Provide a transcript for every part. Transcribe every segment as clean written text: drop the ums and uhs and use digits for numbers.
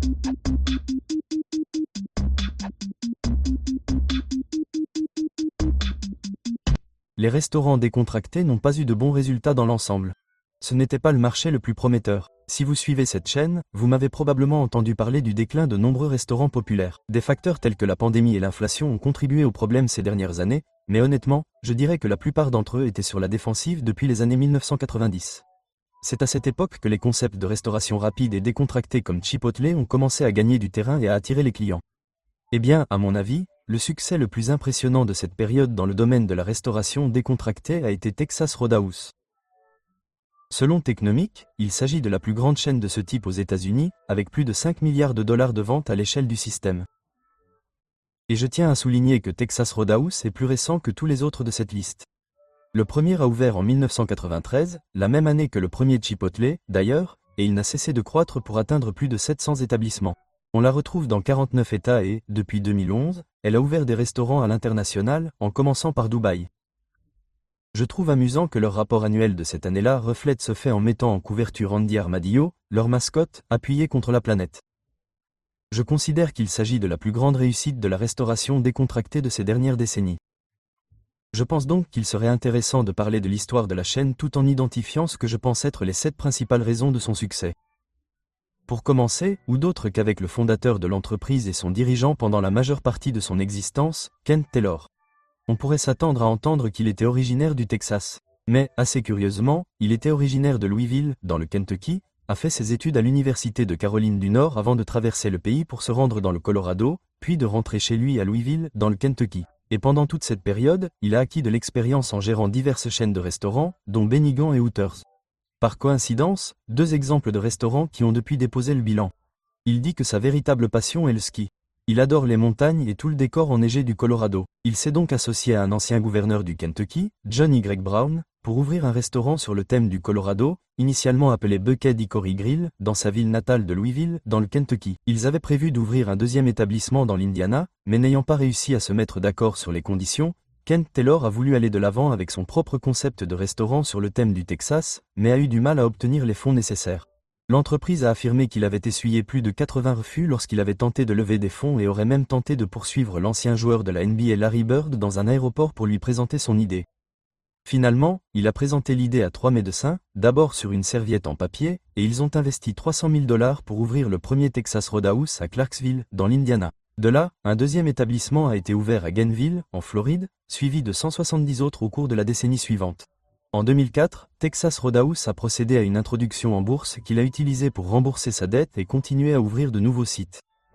Les restaurants décontractés n'ont pas eu de bons résultats dans l'ensemble. Ce n'était pas le marché le plus prometteur. Si vous suivez cette chaîne, vous m'avez probablement entendu parler du déclin de nombreux restaurants populaires. Des facteurs tels que la pandémie et l'inflation ont contribué au problème ces dernières années, mais honnêtement, je dirais que la plupart d'entre eux étaient sur la défensive depuis les années 1990. C'est à cette époque que les concepts de restauration rapide et décontractée comme Chipotle ont commencé à gagner du terrain et à attirer les clients. Eh bien, à mon avis, le succès le plus impressionnant de cette période dans le domaine de la restauration décontractée a été Texas Roadhouse. Selon Technomic, il s'agit de la plus grande chaîne de ce type aux États-Unis, avec plus de 5 milliards de dollars de ventes à l'échelle du système. Et je tiens à souligner que Texas Roadhouse est plus récent que tous les autres de cette liste. Le premier a ouvert en 1993, la même année que le premier Chipotle, d'ailleurs, et il n'a cessé de croître pour atteindre plus de 700 établissements. On la retrouve dans 49 États et, depuis 2011, elle a ouvert des restaurants à l'international, en commençant par Dubaï. Je trouve amusant que leur rapport annuel de cette année-là reflète ce fait en mettant en couverture Andy Armadillo, leur mascotte, appuyée contre la planète. Je considère qu'il s'agit de la plus grande réussite de la restauration décontractée de ces dernières décennies. Je pense donc qu'il serait intéressant de parler de l'histoire de la chaîne tout en identifiant ce que je pense être les 7 principales raisons de son succès. Pour commencer, ou d'autre qu'avec le fondateur de l'entreprise et son dirigeant pendant la majeure partie de son existence, Kent Taylor. On pourrait s'attendre à entendre qu'il était originaire du Texas. Mais, assez curieusement, il était originaire de Louisville, dans le Kentucky, a fait ses études à l'Université de Caroline du Nord avant de traverser le pays pour se rendre dans le Colorado, puis de rentrer chez lui à Louisville, dans le Kentucky. Et pendant toute cette période, il a acquis de l'expérience en gérant diverses chaînes de restaurants, dont Bennigan et Hooters. Par coïncidence, 2 exemples de restaurants qui ont depuis déposé le bilan. Il dit que sa véritable passion est le ski. Il adore les montagnes et tout le décor enneigé du Colorado. Il s'est donc associé à un ancien gouverneur du Kentucky, John Y. Brown, pour ouvrir un restaurant sur le thème du Colorado, initialement appelé Buckhead Hickory Grill, dans sa ville natale de Louisville, dans le Kentucky. Ils avaient prévu d'ouvrir un deuxième établissement dans l'Indiana, mais n'ayant pas réussi à se mettre d'accord sur les conditions, Kent Taylor a voulu aller de l'avant avec son propre concept de restaurant sur le thème du Texas, mais a eu du mal à obtenir les fonds nécessaires. L'entreprise a affirmé qu'il avait essuyé plus de 80 refus lorsqu'il avait tenté de lever des fonds et aurait même tenté de poursuivre l'ancien joueur de la NBA Larry Bird dans un aéroport pour lui présenter son idée. Finalement, il a présenté l'idée à 3 médecins, d'abord sur une serviette en papier, et ils ont investi 300 000 $ pour ouvrir le premier Texas Roadhouse à Clarksville, dans l'Indiana. De là, un deuxième établissement a été ouvert à Gainesville, en Floride, suivi de 170 autres au cours de la décennie suivante. En 2004, Texas Roadhouse a procédé à une introduction en bourse qu'il a utilisée pour rembourser sa dette et continuer à ouvrir de nouveaux sites.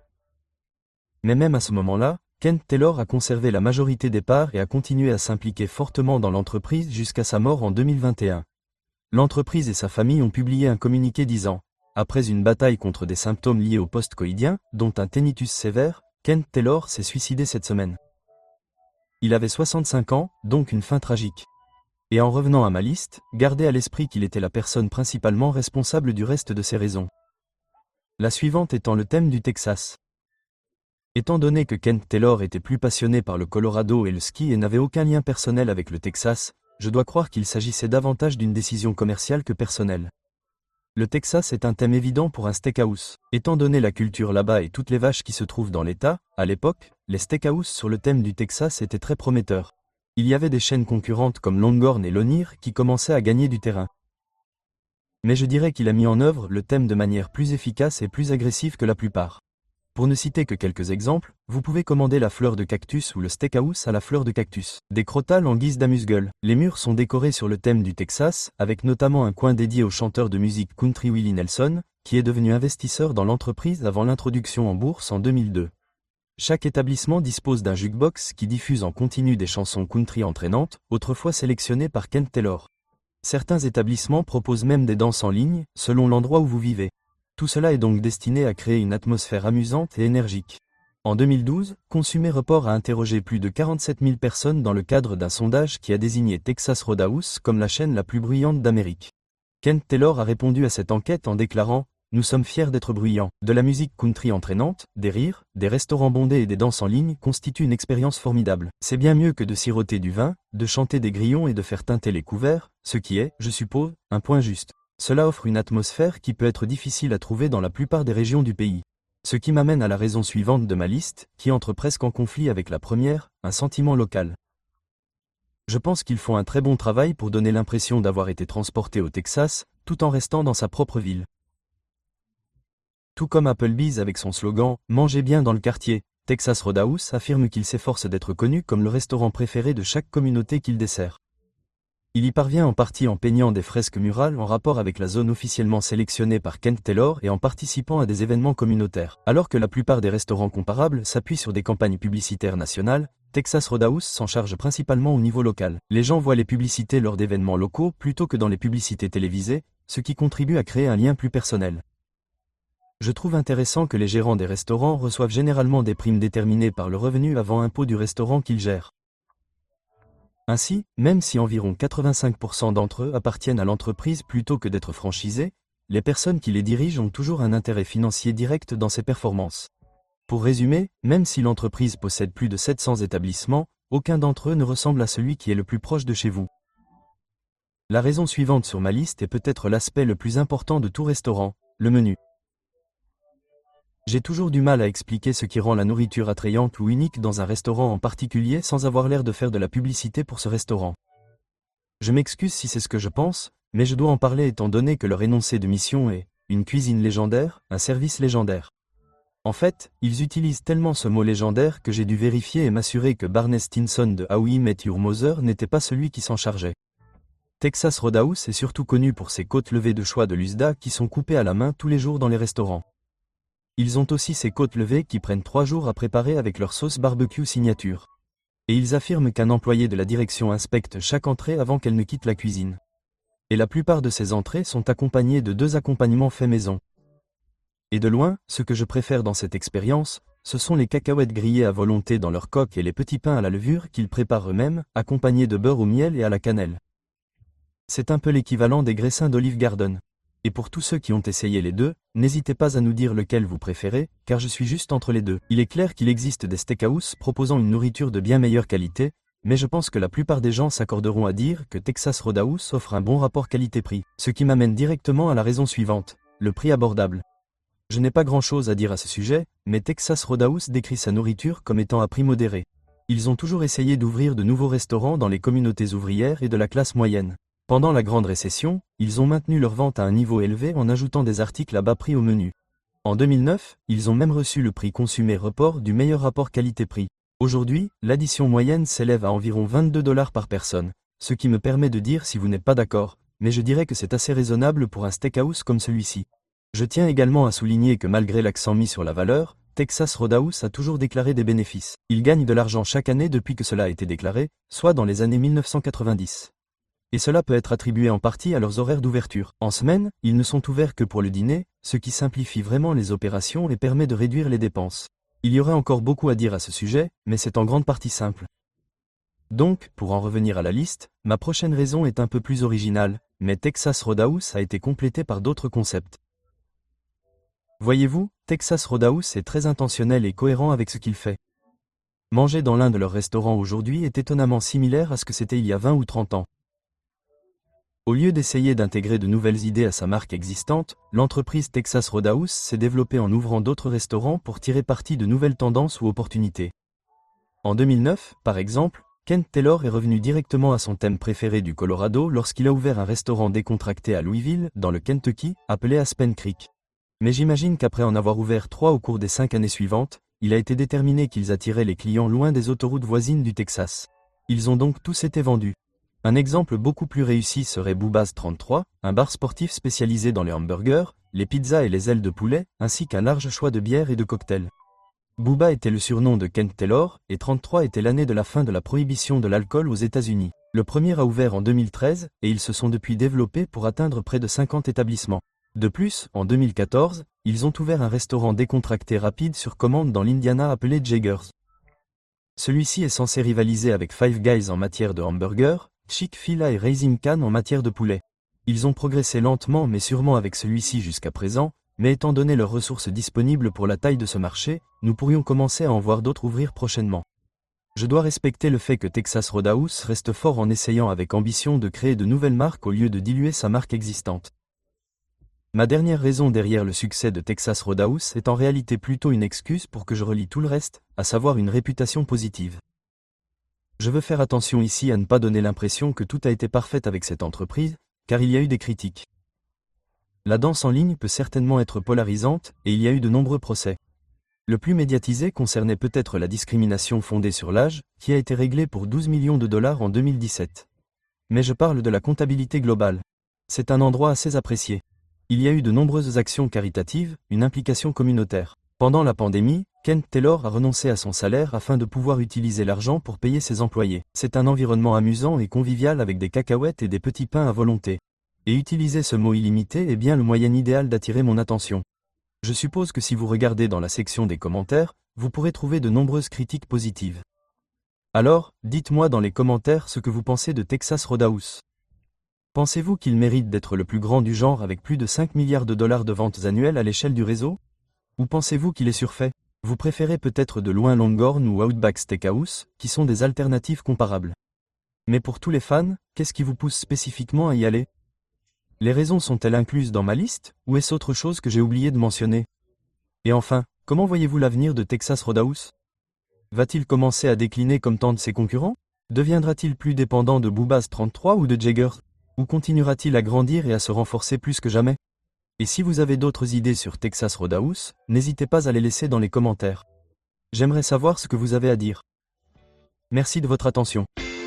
Mais même à ce moment-là, Kent Taylor a conservé la majorité des parts et a continué à s'impliquer fortement dans l'entreprise jusqu'à sa mort en 2021. L'entreprise et sa famille ont publié un communiqué disant « Après une bataille contre des symptômes liés au post-coïdien, dont un tinnitus sévère, Kent Taylor s'est suicidé cette semaine. Il avait 65 ans, donc une fin tragique. Et en revenant à ma liste, gardez à l'esprit qu'il était la personne principalement responsable du reste de ces raisons. La suivante étant le thème du Texas. Étant donné que Kent Taylor était plus passionné par le Colorado et le ski et n'avait aucun lien personnel avec le Texas, je dois croire qu'il s'agissait davantage d'une décision commerciale que personnelle. Le Texas est un thème évident pour un steakhouse. Étant donné la culture là-bas et toutes les vaches qui se trouvent dans l'État, à l'époque, les steakhouses sur le thème du Texas étaient très prometteurs. Il y avait des chaînes concurrentes comme Longhorn et Lanier qui commençaient à gagner du terrain. Mais je dirais qu'il a mis en œuvre le thème de manière plus efficace et plus agressive que la plupart. Pour ne citer que quelques exemples, vous pouvez commander la fleur de cactus ou le steakhouse à la fleur de cactus. Des crotales en guise d'amuse-gueule. Les murs sont décorés sur le thème du Texas, avec notamment un coin dédié au chanteur de musique country Willie Nelson, qui est devenu investisseur dans l'entreprise avant l'introduction en bourse en 2002. Chaque établissement dispose d'un jukebox qui diffuse en continu des chansons country entraînantes, autrefois sélectionnées par Kent Taylor. Certains établissements proposent même des danses en ligne, selon l'endroit où vous vivez. Tout cela est donc destiné à créer une atmosphère amusante et énergique. En 2012, Consumer Report a interrogé plus de 47 000 personnes dans le cadre d'un sondage qui a désigné Texas Roadhouse comme la chaîne la plus bruyante d'Amérique. Kent Taylor a répondu à cette enquête en déclarant « Nous sommes fiers d'être bruyants. De la musique country entraînante, des rires, des restaurants bondés et des danses en ligne constituent une expérience formidable. C'est bien mieux que de siroter du vin, de chanter des grillons et de faire teinter les couverts, ce qui est, je suppose, un point juste. Cela offre une atmosphère qui peut être difficile à trouver dans la plupart des régions du pays. Ce qui m'amène à la raison suivante de ma liste, qui entre presque en conflit avec la première, un sentiment local. Je pense qu'ils font un très bon travail pour donner l'impression d'avoir été transportés au Texas, tout en restant dans sa propre ville. Tout comme Applebee's avec son slogan « Mangez bien dans le quartier », Texas Roadhouse affirme qu'il s'efforce d'être connu comme le restaurant préféré de chaque communauté qu'il dessert. Il y parvient en partie en peignant des fresques murales en rapport avec la zone officiellement sélectionnée par Kent Taylor et en participant à des événements communautaires. Alors que la plupart des restaurants comparables s'appuient sur des campagnes publicitaires nationales, Texas Roadhouse s'en charge principalement au niveau local. Les gens voient les publicités lors d'événements locaux plutôt que dans les publicités télévisées, ce qui contribue à créer un lien plus personnel. Je trouve intéressant que les gérants des restaurants reçoivent généralement des primes déterminées par le revenu avant impôt du restaurant qu'ils gèrent. Ainsi, même si environ 85% d'entre eux appartiennent à l'entreprise plutôt que d'être franchisés, les personnes qui les dirigent ont toujours un intérêt financier direct dans ces performances. Pour résumer, même si l'entreprise possède plus de 700 établissements, aucun d'entre eux ne ressemble à celui qui est le plus proche de chez vous. La raison suivante sur ma liste est peut-être l'aspect le plus important de tout restaurant, le menu. J'ai toujours du mal à expliquer ce qui rend la nourriture attrayante ou unique dans un restaurant en particulier sans avoir l'air de faire de la publicité pour ce restaurant. Je m'excuse si c'est ce que je pense, mais je dois en parler étant donné que leur énoncé de mission est « une cuisine légendaire, un service légendaire ». En fait, ils utilisent tellement ce mot légendaire que j'ai dû vérifier et m'assurer que Barney Stinson de How I Met Your Mother n'était pas celui qui s'en chargeait. Texas Roadhouse est surtout connu pour ses côtes levées de choix de l'USDA qui sont coupées à la main tous les jours dans les restaurants. Ils ont aussi ces côtes levées qui prennent 3 jours à préparer avec leur sauce barbecue signature. Et ils affirment qu'un employé de la direction inspecte chaque entrée avant qu'elle ne quitte la cuisine. Et la plupart de ces entrées sont accompagnées de 2 accompagnements faits maison. Et de loin, ce que je préfère dans cette expérience, ce sont les cacahuètes grillées à volonté dans leur coque et les petits pains à la levure qu'ils préparent eux-mêmes, accompagnés de beurre au miel et à la cannelle. C'est un peu l'équivalent des graissins d'Olive Garden. Et pour tous ceux qui ont essayé les deux, n'hésitez pas à nous dire lequel vous préférez, car je suis juste entre les deux. Il est clair qu'il existe des steakhouse proposant une nourriture de bien meilleure qualité, mais je pense que la plupart des gens s'accorderont à dire que Texas Roadhouse offre un bon rapport qualité-prix. Ce qui m'amène directement à la raison suivante, le prix abordable. Je n'ai pas grand-chose à dire à ce sujet, mais Texas Roadhouse décrit sa nourriture comme étant à prix modéré. Ils ont toujours essayé d'ouvrir de nouveaux restaurants dans les communautés ouvrières et de la classe moyenne. Pendant la Grande Récession, ils ont maintenu leur vente à un niveau élevé en ajoutant des articles à bas prix au menu. En 2009, ils ont même reçu le prix Consumer Report du meilleur rapport qualité-prix. Aujourd'hui, l'addition moyenne s'élève à environ 22 $ par personne, ce qui me permet de dire si vous n'êtes pas d'accord, mais je dirais que c'est assez raisonnable pour un steakhouse comme celui-ci. Je tiens également à souligner que malgré l'accent mis sur la valeur, Texas Roadhouse a toujours déclaré des bénéfices. Ils gagnent de l'argent chaque année depuis que cela a été déclaré, soit dans les années 1990. Et cela peut être attribué en partie à leurs horaires d'ouverture. En semaine, ils ne sont ouverts que pour le dîner, ce qui simplifie vraiment les opérations et permet de réduire les dépenses. Il y aurait encore beaucoup à dire à ce sujet, mais c'est en grande partie simple. Donc, pour en revenir à la liste, ma prochaine raison est un peu plus originale, mais Texas Roadhouse a été complétée par d'autres concepts. Voyez-vous, Texas Roadhouse est très intentionnel et cohérent avec ce qu'il fait. Manger dans l'un de leurs restaurants aujourd'hui est étonnamment similaire à ce que c'était il y a 20 ou 30 ans. Au lieu d'essayer d'intégrer de nouvelles idées à sa marque existante, l'entreprise Texas Roadhouse s'est développée en ouvrant d'autres restaurants pour tirer parti de nouvelles tendances ou opportunités. En 2009, par exemple, Kent Taylor est revenu directement à son thème préféré du Colorado lorsqu'il a ouvert un restaurant décontracté à Louisville, dans le Kentucky, appelé Aspen Creek. Mais j'imagine qu'après en avoir ouvert 3 au cours des 5 années suivantes, il a été déterminé qu'ils attiraient les clients loin des autoroutes voisines du Texas. Ils ont donc tous été vendus. Un exemple beaucoup plus réussi serait Bubba's 33, un bar sportif spécialisé dans les hamburgers, les pizzas et les ailes de poulet, ainsi qu'un large choix de bières et de cocktails. Bubba était le surnom de Kent Taylor, et 33 était l'année de la fin de la prohibition de l'alcool aux États-Unis. Le premier a ouvert en 2013, et ils se sont depuis développés pour atteindre près de 50 établissements. De plus, en 2014, ils ont ouvert un restaurant décontracté rapide sur commande dans l'Indiana appelé Jaggers. Celui-ci est censé rivaliser avec Five Guys en matière de hamburgers, Chick-fil-A et Raising Can en matière de poulet. Ils ont progressé lentement mais sûrement avec celui-ci jusqu'à présent, mais étant donné leurs ressources disponibles pour la taille de ce marché, nous pourrions commencer à en voir d'autres ouvrir prochainement. Je dois respecter le fait que Texas Roadhouse reste fort en essayant avec ambition de créer de nouvelles marques au lieu de diluer sa marque existante. Ma dernière raison derrière le succès de Texas Roadhouse est en réalité plutôt une excuse pour que je relie tout le reste, à savoir une réputation positive. Je veux faire attention ici à ne pas donner l'impression que tout a été parfait avec cette entreprise, car il y a eu des critiques. La danse en ligne peut certainement être polarisante, et il y a eu de nombreux procès. Le plus médiatisé concernait peut-être la discrimination fondée sur l'âge, qui a été réglée pour 12 millions de dollars en 2017. Mais je parle de la comptabilité globale. C'est un endroit assez apprécié. Il y a eu de nombreuses actions caritatives, une implication communautaire. Pendant la pandémie, Kent Taylor a renoncé à son salaire afin de pouvoir utiliser l'argent pour payer ses employés. C'est un environnement amusant et convivial avec des cacahuètes et des petits pains à volonté. Et utiliser ce mot illimité est bien le moyen idéal d'attirer mon attention. Je suppose que si vous regardez dans la section des commentaires, vous pourrez trouver de nombreuses critiques positives. Alors, dites-moi dans les commentaires ce que vous pensez de Texas Roadhouse. Pensez-vous qu'il mérite d'être le plus grand du genre avec plus de 5 milliards de dollars de ventes annuelles à l'échelle du réseau? Ou pensez-vous qu'il est surfait? Vous préférez peut-être de loin Longhorn ou Outback Steakhouse, qui sont des alternatives comparables. Mais pour tous les fans, qu'est-ce qui vous pousse spécifiquement à y aller? Les raisons sont-elles incluses dans ma liste, ou est-ce autre chose que j'ai oublié de mentionner? Et enfin, comment voyez-vous l'avenir de Texas Roadhouse? Va-t-il commencer à décliner comme tant de ses concurrents? Deviendra-t-il plus dépendant de Bubba's 33 ou de Jagger? Ou continuera-t-il à grandir et à se renforcer plus que jamais? Et si vous avez d'autres idées sur Texas Roadhouse, n'hésitez pas à les laisser dans les commentaires. J'aimerais savoir ce que vous avez à dire. Merci de votre attention.